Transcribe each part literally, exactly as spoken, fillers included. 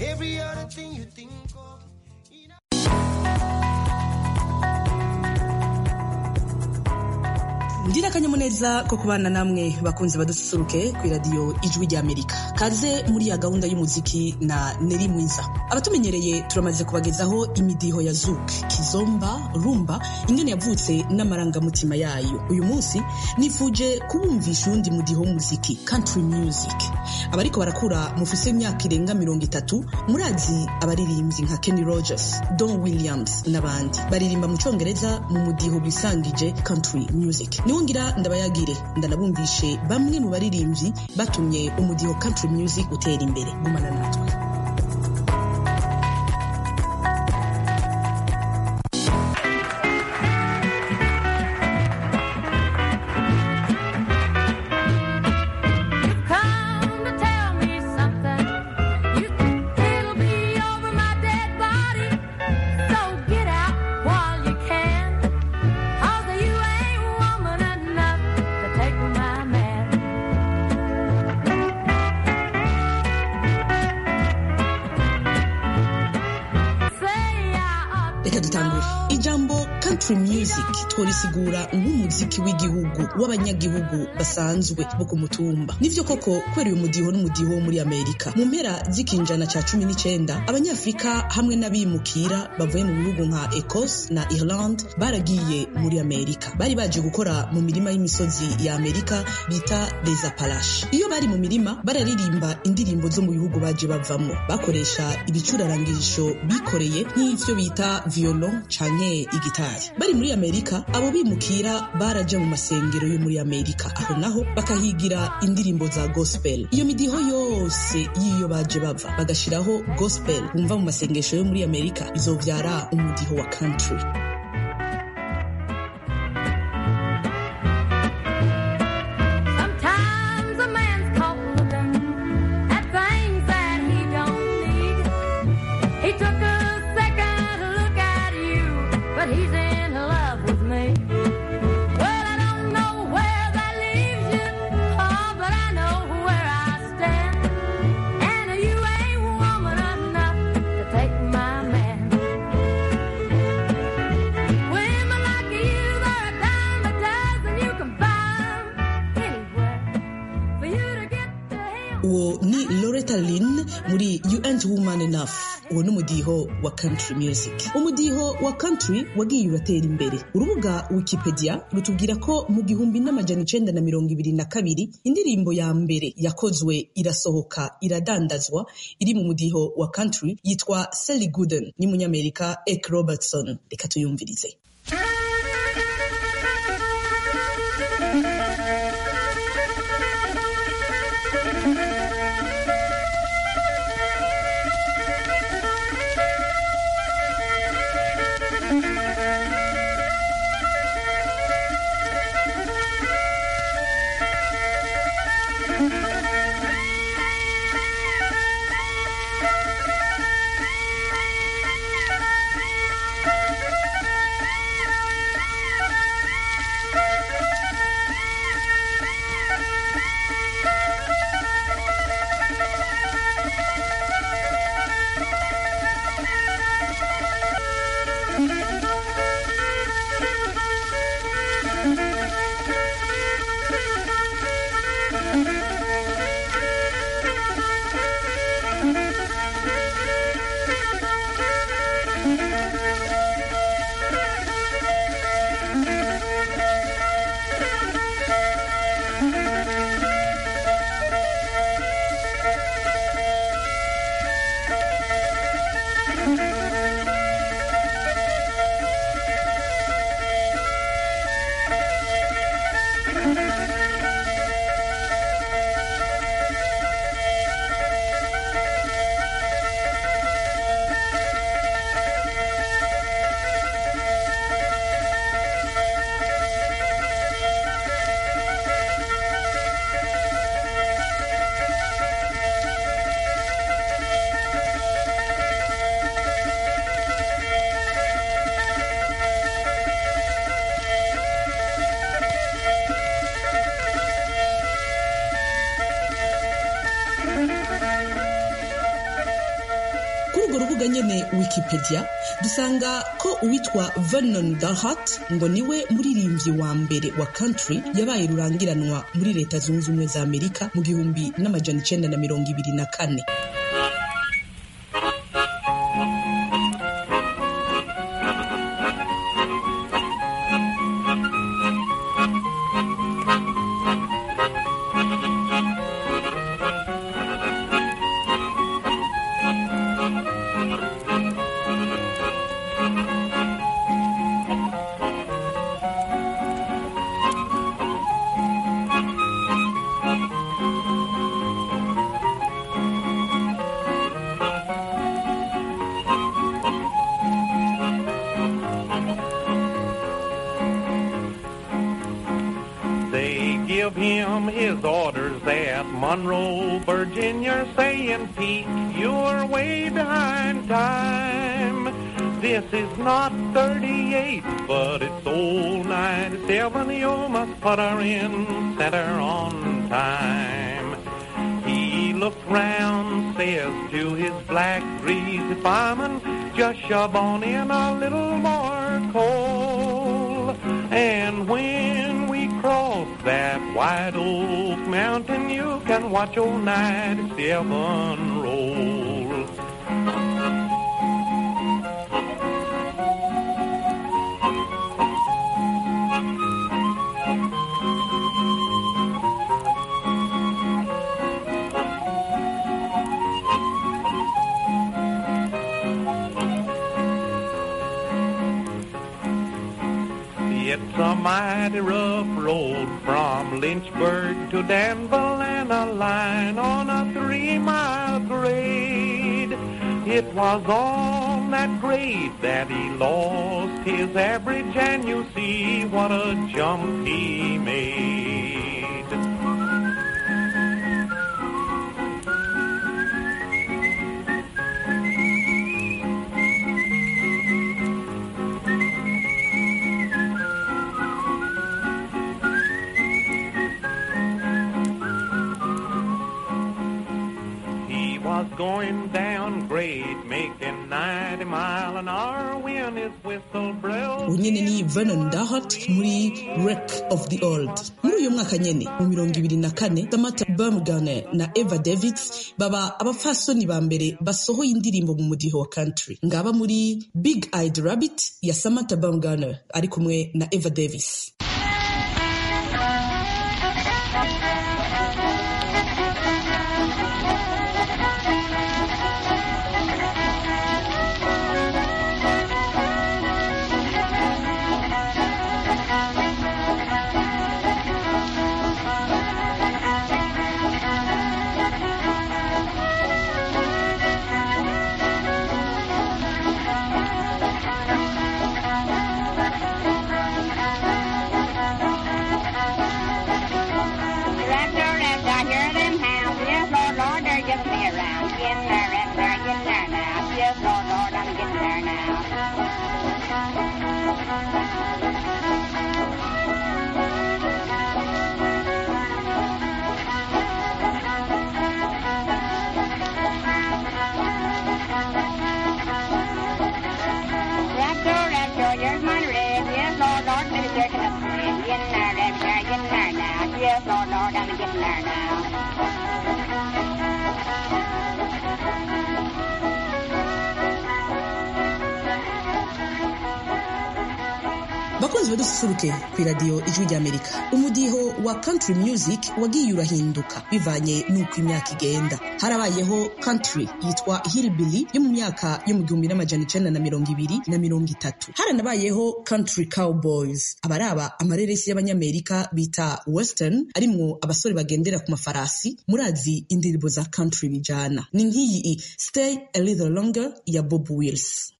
every other thing you think of. Ndira kanyamuneza ko kubana namwe bakunzi badususuruke ku radio Ijwi rya Amerika. Kaze muri ya gahunda y'umuziki na Neri Mwiza. Abatumenyereye turamaze kubagezaho imidiho ya zouk, kizomba, rumba, ingene yavutse n'amarangamutima yayo. Uyu munsi nifuje kubumvisha undi mudiho w'umuziki, country music. Abariko barakura mufise imyaka irenga mirongo itatu, murazi abaririmbyi nka Kenny Rogers, Don Williams n'abandi. Baririmba mu Congereza mu mudiho bisangije country music. Niwongira ndabayagire ndanabumvishe bamwe mu baririmbyi batumye umudiho country music utera imbere. Gumana natwe. Country music tworisigura nk'umuziki w'igihugu w'abanyagihugu basanzwe bo ku mutumba. Nivyo koko kwera uyu mudiho n'umudiho wo muri Amerika. Mu mpera z'ikinjana ca cumi n'icenda abanyafrika hamwe n'abimukira bavuye mu bihugu nka Ecosse na Ireland baragiye muri Amerika. Bari baje gukora mu mirima y'imisozi ya Amerika bita les Appalaches. Iyo bari mu mirima bararirimba indirimbo zo mu bihugu baje bavamo. Bakoresha ibicurarangisho bikoreye nk'ivyo bita violon canke igitari. Bari muri Amerika abo bimukira baraje mu masengero yo muri Amerika, aho naho bakahigira indirimbo za gospel. Iyo midiho yose yiyo baje bava bagashiraho gospel bumva mu masengesho yo muri Amerika bizovyara umudiho wa country. Uwo ni Loretta Lynn muri You Ain't Woman Enough. Uwo n'umudiho wa country music. Umudiho wa country wagiye uratera imbere. Urubuga Wikipedia rutubwira ko mu gihumbi n'amajana icenda na mirongo ibiri na kabiri indirimbo ya mbere yakozwe irasohoka iradandazwa iri mu mudiho wa country yitwa Sally Gooden ni munyamerika Ek Robertson. Reka tuyumvirize. urwo rubuga nyene Wikipedia dusanga ko uwitwa Vernon Dalhart ngo niwe muririmbyi wa mbere wa country yabaye rurangiranwa muri leta zunze ubumwe za Amerika mu gihumbi n'amajana icenda na mirongo ibiri na kane. Give him his orders at Monroe, Virginia, saying, Pete, you're way behind time. This is not thirty-eight, but it's old ninety-seven. You must put her in center on time. He looked round, says to his black greasy fireman, just shove on in a little more coal. And when we cross that White Oak Mountain, you can watch old ninety-seven roll. It's a mighty rough road from Lynchburg to Danville, and a line on a three-mile grade. It was on that grade that he lost his average, and you see what a jump he made. Going down grade, making ninety mile an hour when his whistle blows. Unyene ni Vernon Dalhart muri Wreck of the Old. Muri uyu mwaka nyene mu mirongo ibiri na kane, Samantha Bumgarner na Eva Davis baba abafasoni ba mbere basohoye indirimbo mu mudiho wa country. Ngaba muri Big Eyed Rabbit ya Samantha Bumgarner ari kumwe na Eva Davis. Yes, Lord, Lord, I'm getting there now. Bakunzi badususuruke ku radio Ijwi ry'Amerika. Umudiho wa country music wagiye urahinduka bivanye nuko imyaka igenda. Harabayeho country yitwa hillbilly yo mu myaka yo mu gihumbi n'amajana icenda na mirongo ibiri na mirongo itatu. Haranabayeho country cowboys, abaraba amareresi y'abanyamerika bita western, arimwo abasore bagendera ku mafarasi. Murazi indirimbo za country bijana. Ni nkiyi Stay a Little Longer ya Bob Wills.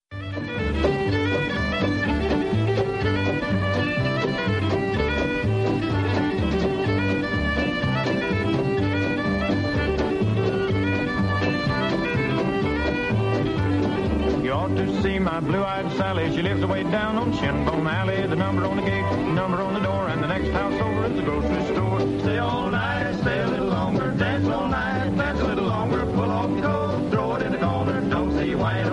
To see my blue-eyed Sally, she lives away down on Shinbone Alley. The number on the gate, the number on the door, and the next house over is the grocery store. Stay all night, stay a little longer, dance all night, dance a little longer, pull off your coat, throw it in the corner, don't say you whine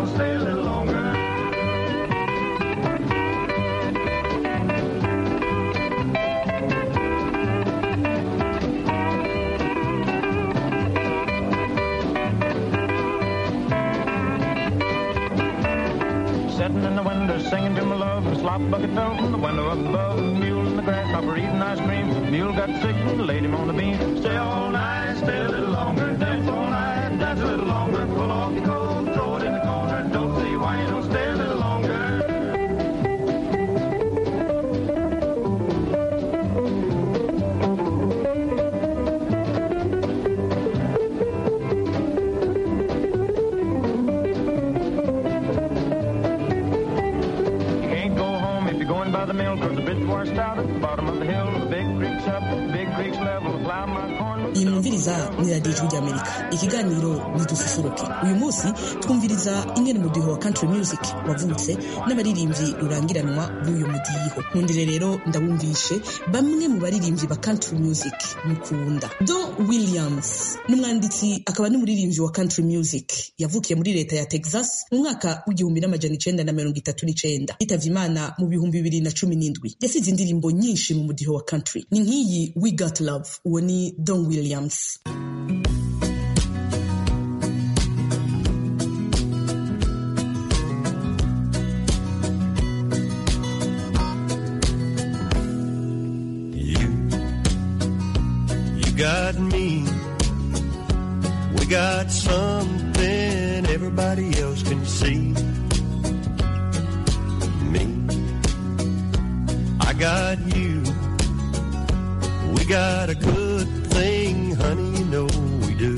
singing to my love, and the slop bucket fell from the window up above. The mule and the grasshopper eating ice cream. The mule got sick and laid him on the beam. Stay all night, stay a little longer, dance all night, dance a little longer. Pull off your coat, throw it in the corner. Don't see why you don't stay a little longer. iyi mwumviriza ni radiyo ijwi ry'amerika, ikiganiro nidususuruke. Uyu munsi twumviriza ingene umudiho wa country music wavutse n'abaririmbyi rurangiranwa b'uyu mudiho. Nkundire rero ndabumvishe bamwe mu baririmbyi ba country music mukunda. Don Williams n'umwanditsi akaba n'umuririmbyi wa country music, yavukiye muri leta ya Texas mu mwaka w'igihumbi n'amajana icenda na mirongo itatu n'icenda, yitavye Imana mu bihumbi bibiri na cumi n'indwi. Yasize indirimbo nyinshi mu mudiho wa country, ni nk'iyi We Got Love. Uwo ni Don Williams. Got me, we got something everybody else can see. Me, I got you, we got a good thing, honey, you know we do.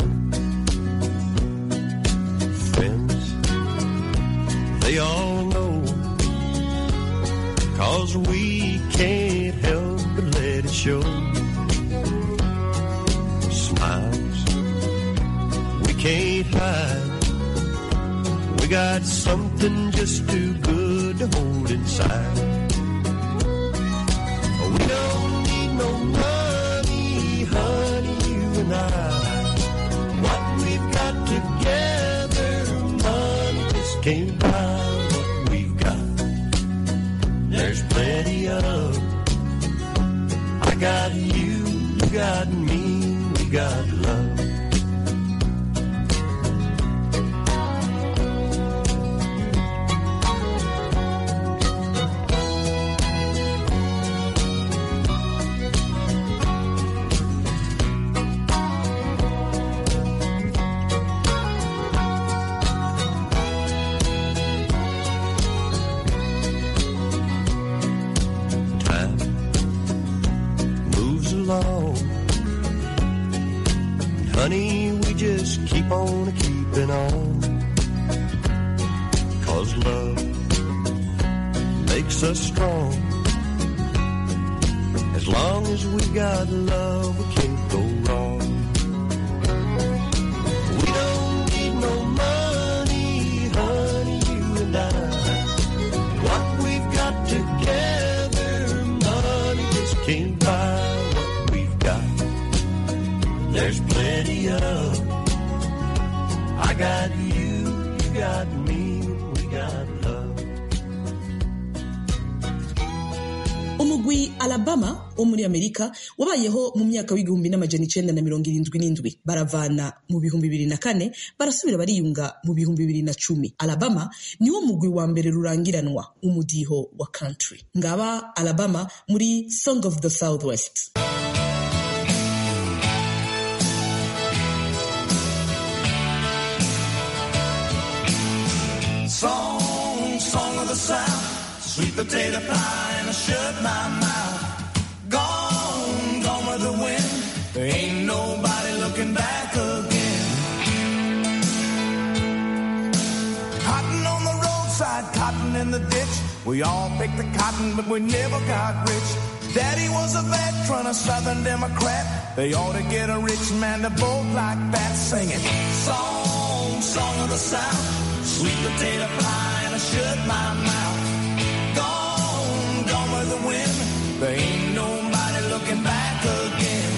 Friends, they all know, 'cause we can't help but let it show. We can't hide, we got something just too good to hold inside. We don't need no money, honey, you and I. What we've got together, money just can't buy what we've got. There's plenty of, I got you, you got me, we got love. Honey, we just keep on keeping on, 'cause love makes us strong. As long as we got love, we can't go wrong. We don't need no money, honey, you and I. What we've got together, money just can't buy what we've got. There's plenty of, I got you, you got me, we got love. Umugwi Alabama wo muri Amerika wabayeho mu myaka w'igihumbi n'amajana icenda na mirongo irindwi n'indwi, baravana mu bihumbi bibiri na kane, barasubira bariyunga mu bihumbi bibiri na cumi. Alabama niwo mugwi wa mbere rurangiranwa umudiho wa country. Ngaba Alabama muri Song of the Southwest. Song, song of the South, sweet potato pie and I shut my mouth. Gone, gone with the wind, there ain't nobody looking back again. Cotton on the roadside, cotton in the ditch, we all picked the cotton but we never got rich. Daddy was a veteran, a Southern Democrat, they ought to get a rich man to vote like that, singing song, song of the South, sweet potato pie and I shut my mouth. Gone, gone with the wind, there ain't nobody looking back again.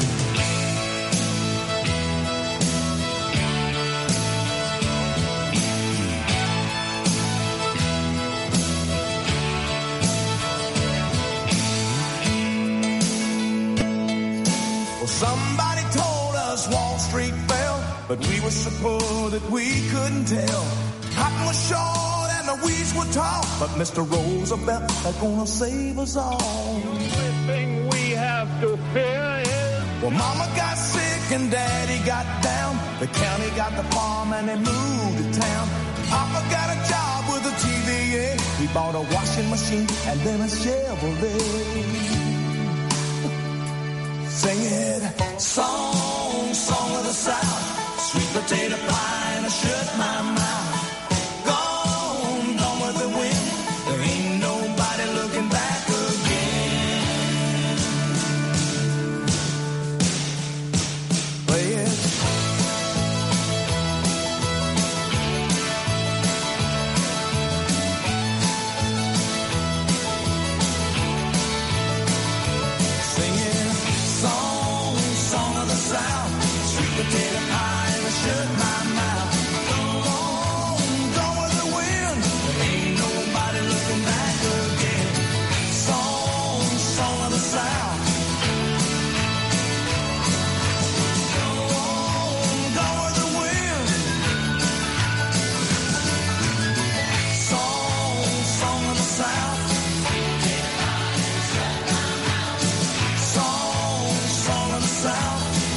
Well, somebody told us Wall Street fell, but we were so poor that we couldn't tell. Cotton was short and and the weeds would talk, but Mister Roosevelt is gonna save us all. The only thing we have to fear is well, Mama got sick and Daddy got down. The county got the farm and they moved to town. Papa got a job with a T V A. He bought a washing machine and then a Chevrolet. Sing it, song, song of the South, sweet potato pie and I shut my mouth. Gone, gone with the wind, there ain't nobody looking back again. Play it. Potato pie and I shut my mouth. Gone, gone with the wind. There ain't nobody looking back again. Song, song of the South. Gone, gone with the wind. Song, song of the South. Song, song of the South.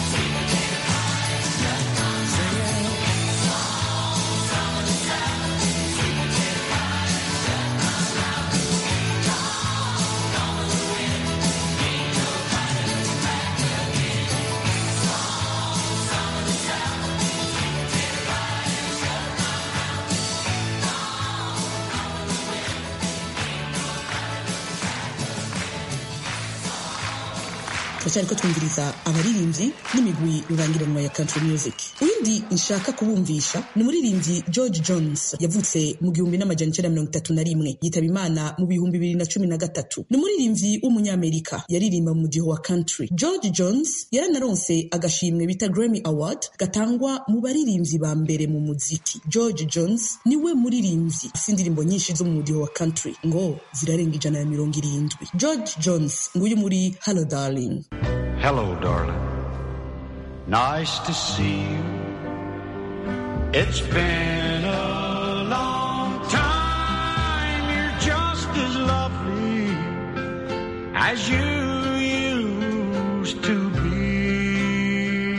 turacyariko twumviriza abaririmbyi n'imigwi rurangiranwa ya country music. Uwindi nshaka kubumvisha ni umuririmbyi George Jones yavutse mu gihumbi n'amajana icenda mirongo itatu na rimwe yitaba Imana mu bihumbi bibiri na cumi na gatatu. Ni umuririmbyi w'umunyamerika yaririmba mu mudiho wa country. George Jones yaranaronse agashimwe bita Grammy Award gatangwa mu baririmbyi ba mbere mu muziki. George Jones niwe muririmbyi afite indirimbo nyinshi zo mu mudiho wa country ngo zirarenga ijana na mirongo irindwi. George Jones nguyu muri Hello Darling. Hello, darling. Nice to see you. It's been a long time. You're just as lovely as you used to be.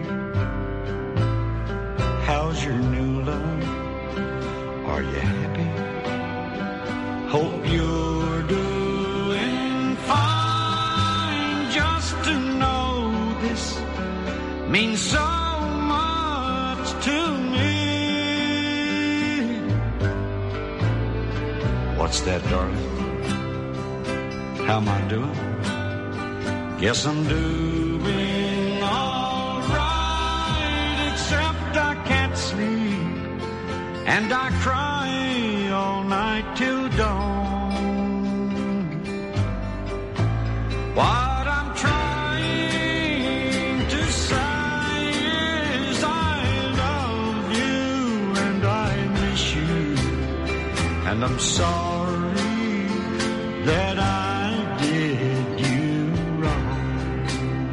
How's your new love? Are you happy? Hope you're doing fine. To know this means so much to me. What's that, darling? How am I doing? Guess I'm doing all right, except I can't sleep and I cry all night till dawn. Why? And I'm sorry that I did you wrong.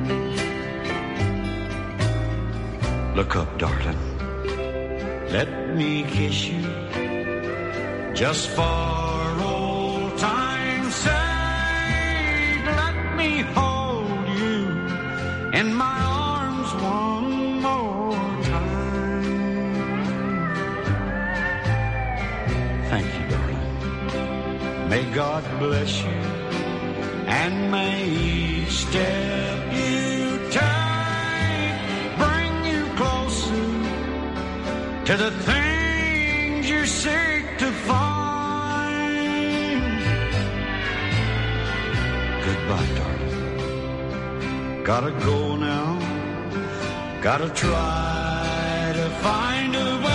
Look up, darling. Let me kiss you just for old time's sake. Let me hold you in my arms one more time. Thank you. May God bless you, and may each step you take bring you closer to the things you seek to find. Goodbye, darling. Gotta go now. Gotta try to find a way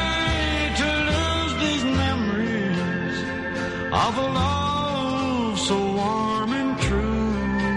of a love so warm and true.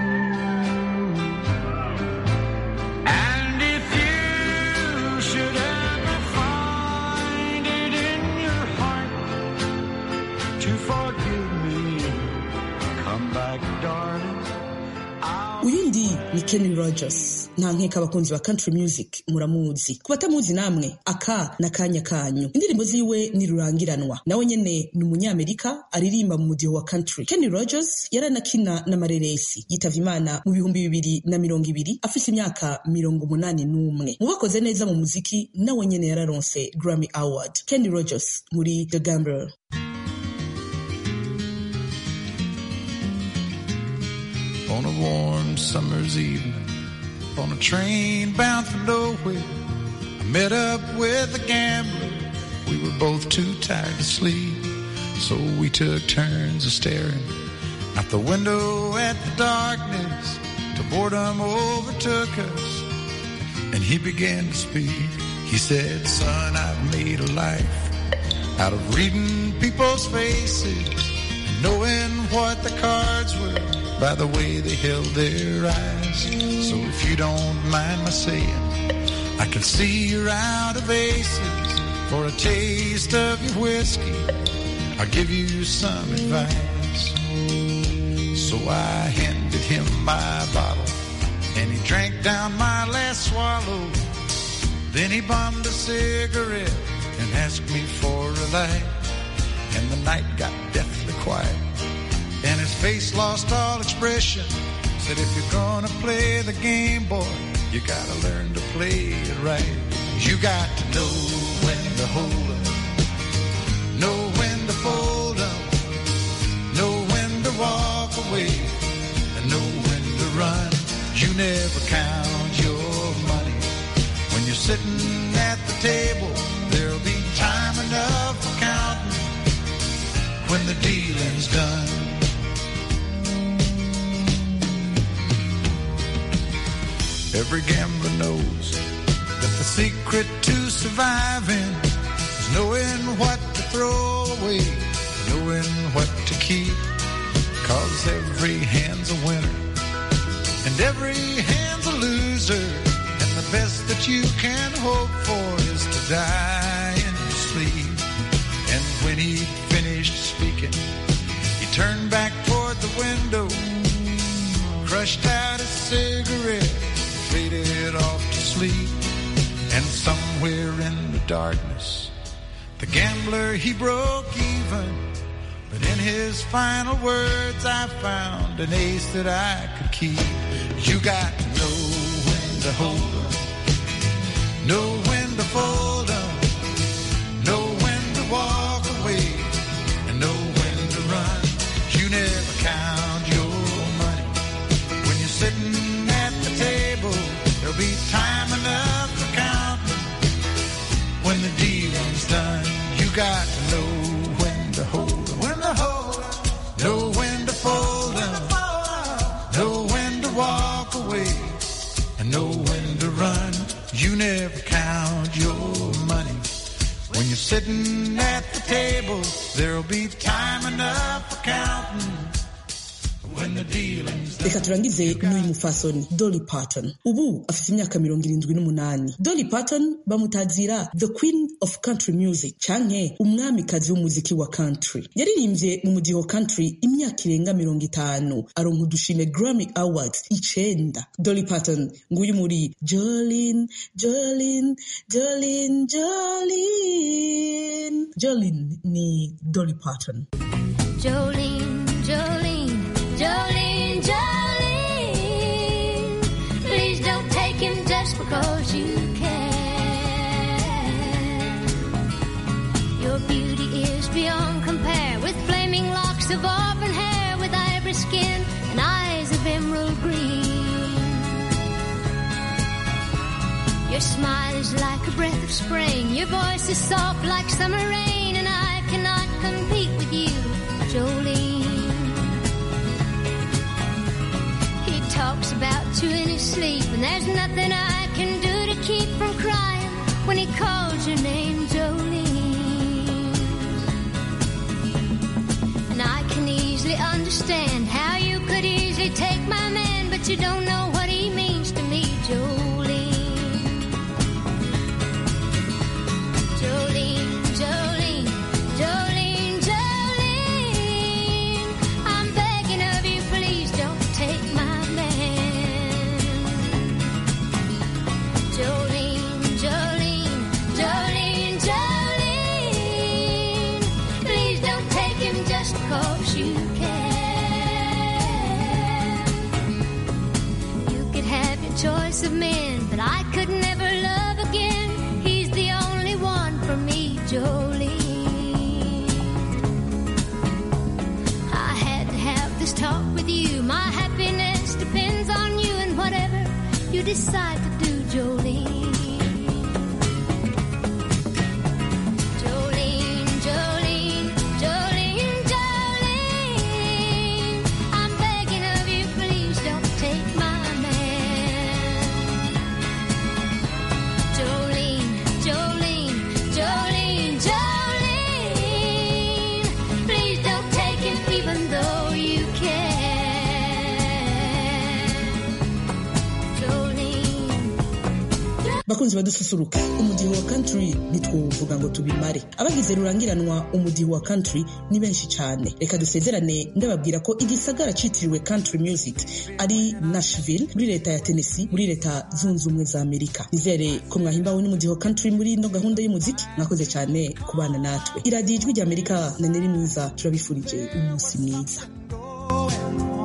And if you should ever find it in your heart to forgive me, come back, darling. Uyundi ni Kenny Rogers. nta nkeka abakunzi ba country music muramuzi, ku batamuzi namwe aka na kanya kanyu. Indirimbo ziwe ni rurangiranwa, nawe nyene ni umunyamerika aririmba mu mudiho wa country. Kenny Rogers yaranakina n'amareresi, yitavye Imana mu bihumbi bibiri na mirongo ibiri afise imyaka mirongo umunani n'umwe. Mu bakoze neza mu muziki nawe nyene yararonse Grammy Award. Kenny Rogers muri The Gambler. On a warm summer's evening, on a train bound for nowhere, I met up with a gambler. We were both too tired to sleep, so we took turns of staring out the window at the darkness till boredom overtook us, and he began to speak. He said, son, I've made a life out of reading people's faces and knowing what the cards were by the way they held their eyes. So if you don't mind my saying, I can see you're out of aces. For a taste of your whiskey, I'll give you some advice. So I handed him my bottle, and he drank down my last swallow. Then he bummed a cigarette and asked me for a light. And the night got deathly quiet, and his face lost all expression. Said, if you're gonna play the game, boy, you gotta learn to play it right. You got to know when to hold up, know when to fold up, know when to walk away, and know when to run. You never count your money when you're sitting at the table. There'll be time enough for counting when the dealing's done. Every gambler knows that the secret to surviving is knowing what to throw away, knowing what to keep. Cause every hand's a winner and every hand's a loser, and the best that you can hope for is to die in your sleep. And when he finished speaking, he turned back toward the window, crushed out a cigarette, faded off to sleep. And somewhere in the darkness, the gambler, he broke even. But in his final words, I found an ace that I could keep. You got to know when to hold up, know when to fold up, know when to walk away, and know when to run. You never count your money when you're sitting at the table. There'll be time enough for counting when the dealing's done. You got to know when to hold them, when to hold them, know when to fold them, know when to walk away, and know when to run. You never count your money when you're sitting at the table. There'll be time enough for counting. Reka turangize n'uyu mufasoni Dolly Parton. Ubu afite imyaka mirongo irindwi n'umunani. Dolly Parton bamutazira the Queen of Country Music, canke umwamikazi w'umuziki wa country. Yaririmbye mu mudiho country imyaka irenga mirongo itanu, aronka udushime Grammy Awards icenda. Dolly Parton nguyu muri Jolene, Jolene, Jolene, Jolene. Jolene ni Dolly Parton. Jolene, Jolene, Jolene, Jolene, please don't take him just because you can. Your beauty is beyond compare, with flaming locks of auburn hair, with ivory skin and eyes of emerald green. Your smile is like a breath of spring, your voice is soft like summer rain, and I cannot compete with you, Jolene. Talks about you in his sleep, and there's nothing I can do to keep from crying when he calls your name, Jolene. And I can easily understand how you could easily take my man, but you don't know what he means to me, Jolene. Jolene, Jolene, Jolene, Jolene, I'm begging of you, please don't take my decide to do, Jolene? Jolene, Jolene, Jolene, Jolene, I'm begging of you, please don't take my man. Jolene, Jolene, Jolene, Jolene, please don't take him even though you can. bakunzi badususuruka umudiho wa country nitwuvuga ngo tubimare abagize rurangiranwa umudiho wa country ni benshi cyane reka dusezerane ndababwira ko igisagara citiriwe country music ari Nashville muri leta ya Tennessee muri leta zunze ubumwe za Amerika nizere ko mwahimbawe n'umudiho country muri ino gahunda y'umuziki mwakoze cyane kubana natwe iradiyo ijwi rya Amerika na Neri mwiza turabifurije umunsi mwiza.